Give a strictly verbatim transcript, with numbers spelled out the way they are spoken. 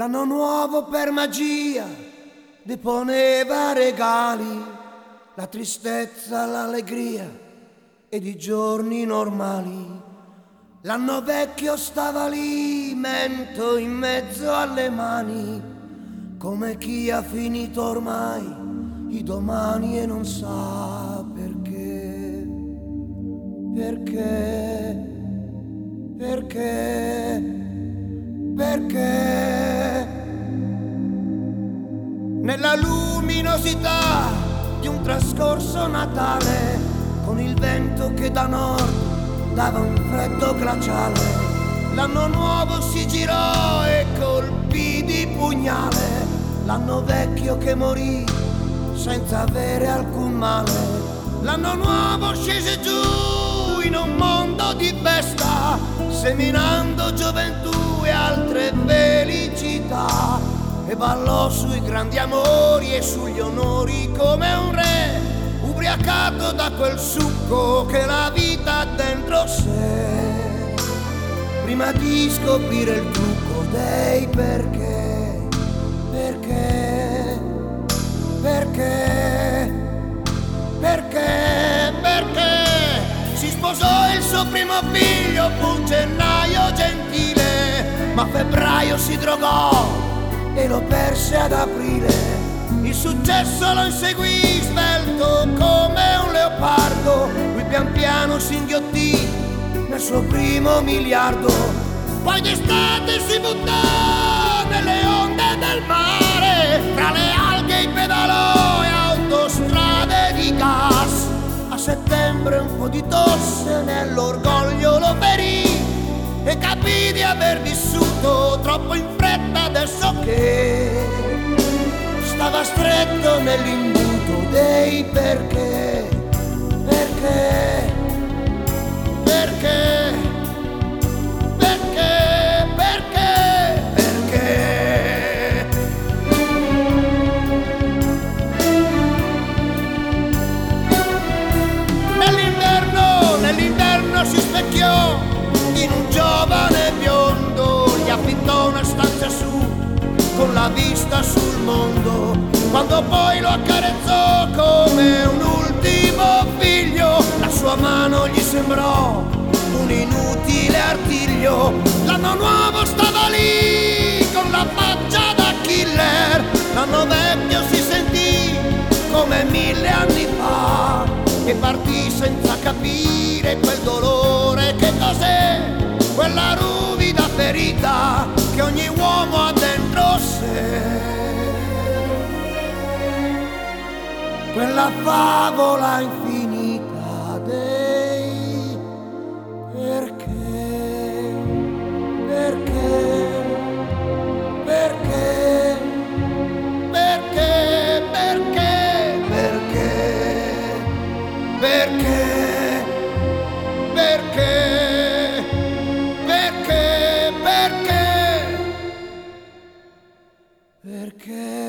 L'anno nuovo per magia deponeva regali, la tristezza, l'allegria ed i giorni normali. L'anno vecchio stava lì, mento in mezzo alle mani, come chi ha finito ormai i domani e non sa perché, perché, perché, perché. Nella luminosità di un trascorso Natale, con il vento che da nord dava un freddo glaciale, l'anno nuovo si girò e colpì di pugnale l'anno vecchio che morì senza avere alcun male. L'anno nuovo scese giù in un mondo di festa, seminando gioventù e altre felicità, e ballò sui grandi amori e sugli onori come un re, ubriacato da quel succo che la vita ha dentro sé, prima di scoprire il trucco dei perché, perché, perché, perché, perché. Si sposò il suo primo figlio, fu un gennaio gentile, ma a febbraio si drogò e lo perse ad aprile. Il successo lo inseguì svelto come un leopardo, lui pian piano si inghiottì nel suo primo miliardo. Poi d'estate si buttò nelle onde del mare, tra le alghe in pedalò e autostrade di gas. A settembre un po' di tosse nell'orgoglio lo ferì e capì di aver vissuto troppo in fretta, adesso che stava stretto nell'imbuto dei perché, perché, perché, perché, perché, perché. Nell'inverno, nell'inverno si specchiò in un giovane biondo, gli affittò una stanza su con la vista sul mondo. Quando poi lo accarezzò come un ultimo figlio, la sua mano gli sembrò un inutile artiglio. L'anno nuovo stava lì con la faccia da killer, l'anno vecchio si sentì come mille anni fa e partì senza capire quel dolore che cos'è, quella ruvida ferita che ogni uomo ha dentro sé, quella favola infinita dei perché, perché, perché, perché, perché, perché, perché, perché, perché, perché, perché.